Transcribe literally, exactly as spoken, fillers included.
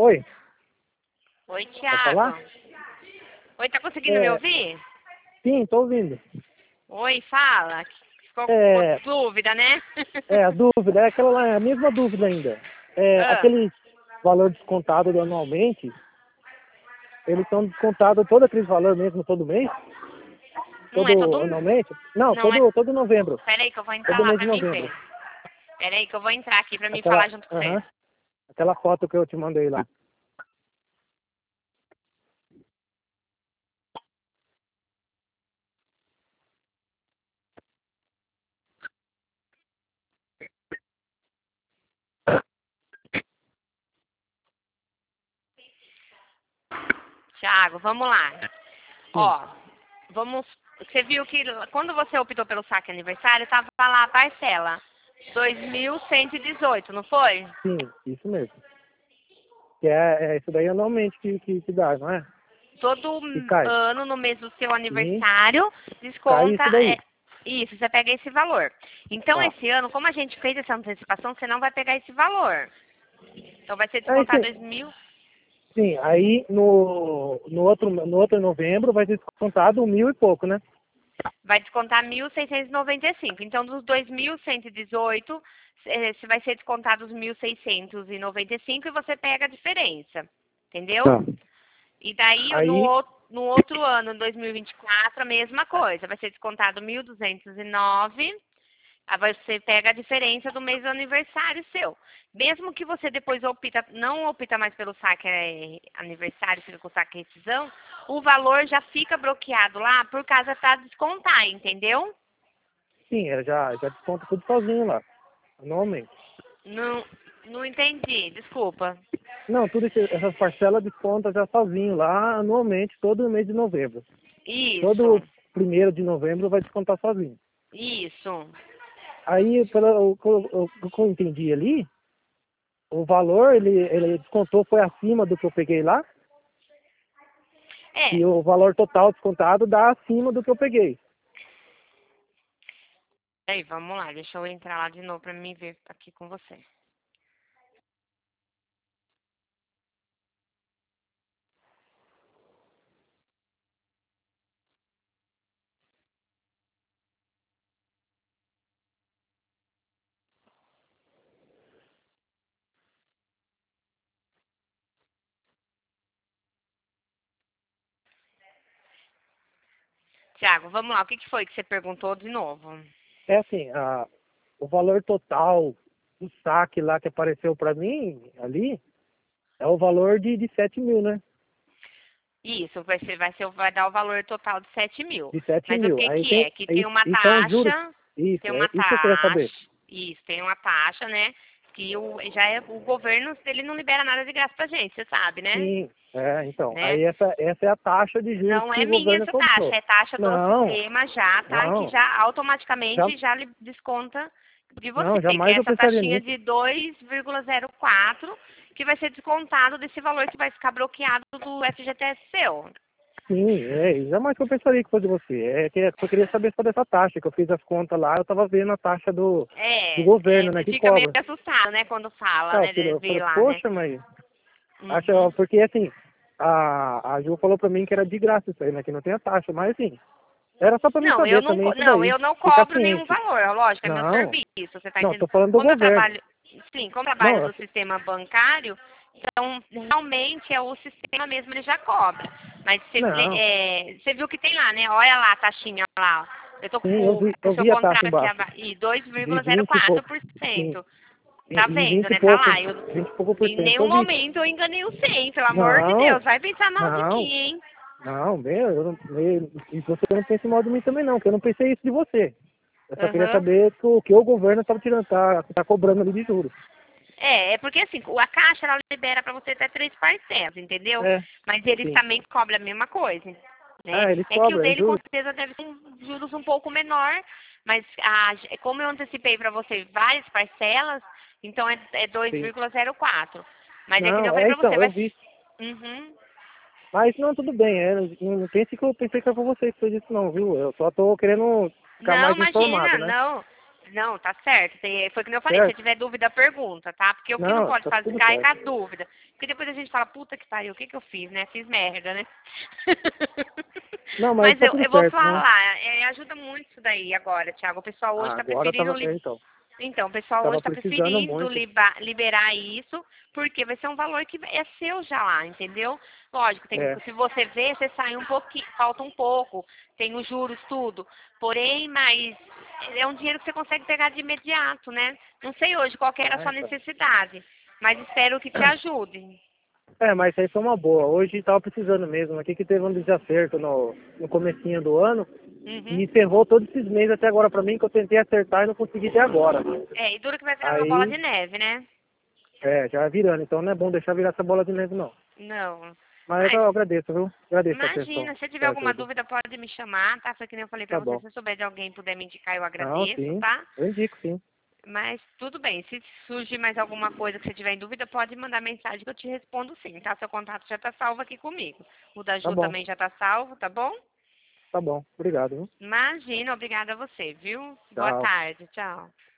Oi, Oi, pode falar? Thiago. Oi, tá conseguindo me É, ouvir? sim, tô ouvindo. Oi, fala. Ficou com É, dúvida, né? é, a dúvida, é aquela lá, é a mesma dúvida ainda. É, Ah, aquele valor descontado anualmente, eles são descontados todo aquele valor mesmo todo mês? não é todo... Todo anualmente? Não, Não é... todo, todo novembro. Pera aí que eu vou entrar Todo lá mês de pra mim novembro. ver. Pera aí que eu vou entrar aqui pra mim falar Aquela, junto com você. aham, aquela foto que eu te mandei lá. Thiago, vamos lá. Sim, Ó, vamos... Você viu que quando você optou pelo saque aniversário, tava lá a parcela. dois mil cento e dezoito, não foi? sim, isso mesmo. Que é, é isso daí anualmente que, que, que dá, não é? Todo Que cai. ano, no mês do seu Sim, aniversário, cai desconta isso é, daí. isso, você pega esse valor. Então, Tá. esse ano, como a gente fez essa antecipação, você não vai pegar esse valor. Então, vai ser Aí descontado sim, dois mil, sim, aí no, no, outro, no outro novembro vai ser descontado um mil e pouco, né? vai descontar mil seiscentos e noventa e cinco. Então, dos dois mil cento e dezoito, eh, se vai ser descontado os mil seiscentos e noventa e cinco e você pega a diferença. Entendeu? Tá. E daí, no, Aí, ou- no outro ano, dois mil e vinte e quatro, a mesma coisa. Vai ser descontado mil duzentos e nove. Aí você pega a diferença do mês do aniversário seu. Mesmo que você depois opta, não opta mais pelo saque eh, aniversário, fica com o saque rescisão, o valor já fica bloqueado lá por causa para descontar, entendeu? sim, eu já, já desconto tudo sozinho lá, anualmente. Não, não entendi, desculpa. Não, tudo isso, essas parcelas desconta já sozinho lá, anualmente, todo mês de novembro. Todo Isso, primeiro de novembro vai descontar sozinho. isso. Aí, pelo o que eu o que eu entendi ali, o valor, ele, ele descontou, foi acima do que eu peguei lá, É, e o valor total descontado dá acima do que eu peguei. aí, vamos lá, deixa eu entrar lá de novo para me ver aqui com você. Tiago, vamos lá, o que que foi que você perguntou de novo? É assim, a, o valor total do saque lá que apareceu para mim ali é o valor de, de sete mil, né? Isso, vai ser, vai ser, vai dar o valor total de sete mil. De sete Mas o mil. que Aí que tem, é? Que tem aí, uma e são os juros. taxa, tem Isso, é uma isso que eu queria taxa, saber. isso, tem uma taxa, né? Que o, já é, o governo, ele não libera nada de graça pra gente, você sabe, né? Sim, é, então. Né? Aí essa, essa é a taxa de juros Não que é o minha governo essa taxa, cobrou. é taxa do Não, sistema já, tá? Que não, já já, automaticamente já lhe desconta de você, não, que é jamais eu essa pensaria taxinha nisso. de dois vírgula zero quatro que vai ser descontado desse valor que vai ficar bloqueado do F G T S seu. Sim, é, e jamais que eu pensaria que fosse você. É que eu queria saber só dessa taxa, que eu fiz as contas lá, eu tava vendo a taxa do, do É, governo, é, né, você que fica meio cobra. assustado, né, quando fala, Tá, eu né, falei, de eu ver falei, lá, né? poxa, mas acho, Uhum. porque assim, a, a Ju falou pra mim que era de graça isso aí, né, que não tem a taxa, mas assim, era só pra mim Não, eu saber não, também co- isso não, daí, eu não ficar cobro nenhum ciente. valor, lógico, é meu Não, serviço, você tá não, entendendo? tô falando do Como eu governo. trabalho, sim, como eu trabalho Não, do sistema bancário, então realmente é o sistema mesmo, ele já cobra. Mas você, não, é, você viu que tem lá, né? Olha lá a taxinha lá, ó. Eu tô sim, eu com o, vi, o eu seu vi a taxa contrato aqui, embaixo, aba- e dois de vírgula zero vinte e quatro pouco, por sim, cento. e Tá e vendo, vinte e né? Tá pouco, lá. Eu, vinte e pouco por em cento eu nenhum vi. momento eu enganei o cem, pelo amor de Não, Deus. Vai pensar mal de não, mim, hein? não, bem, eu não, eu, e você não pensa mal de mim também não, que eu não pensei isso de você. Eu só queria Aham. saber que o que o governo estava tirando, tá, tá cobrando ali de juros. É, é porque assim, a Caixa ela libera para você até três parcelas, entendeu? É, Mas eles sim. também cobram a mesma coisa, né? Ah, eles É que o cobram, é dele com juros. certeza deve ser um juros um pouco menor, mas a, como eu antecipei para você várias parcelas, então é, é Sim. dois vírgula zero quatro. Mas é que nem eu Não, falei é para você, então, vai. eu vi. Uhum. Mas não, tudo bem, é, não, não pense que eu pensei que era com você que fez isso não, viu? Eu só tô querendo ficar Não, mais informado, imagina, né? não. Não, tá certo. Tem- foi que nem eu falei, Certo? se tiver dúvida, pergunta, tá? Porque o que não Não, pode tá fazer tudo ficar é com a certo. dúvida. Porque depois a gente fala, puta que pariu, o que que eu fiz, né? Fiz merda, né? Não, mas Mas tá eu, tudo eu vou certo, né? falar, é, ajuda muito isso daí agora, Thiago. O pessoal hoje Ah, tá agora preferindo tava. li- É, então. Então, o pessoal hoje Tava está precisando preferindo muito. liba- liberar isso, porque vai ser um valor que é seu já lá, entendeu? Lógico, tem, É. se você vê, você sai um pouquinho, falta um pouco, tem os juros, tudo. Porém, mas é um dinheiro que você consegue pegar de imediato, né? Não sei hoje qual que era a Ah, sua então. necessidade, mas espero que te ajude. É, mas isso aí foi uma boa. Hoje tava precisando mesmo. Aqui que teve um desacerto no, no comecinho do ano Uhum. e ferrou todos esses meses até agora pra mim que eu tentei acertar e não consegui até agora. É, e duro que vai virar uma bola Aí, de neve, né? é, já virando. Então não é bom deixar virar essa bola de neve, não. Não. Mas Mas eu agradeço, viu? Agradeço a atenção imagina, se tiver e alguma ajuda. dúvida, pode me chamar, tá? Foi que nem eu falei pra Tá você, bom. se souber de alguém e puder me indicar, eu Não, agradeço, sim. tá? Eu indico, sim. Mas tudo bem, se surgir mais alguma coisa que você tiver em dúvida, pode mandar mensagem que eu te respondo sim, tá? Seu contato já tá salvo aqui comigo. O da Tá Ju bom. também já tá salvo, tá bom? Tá bom. Obrigado, viu? Imagina, obrigada a você, viu? Boa Tchau. tarde, tchau.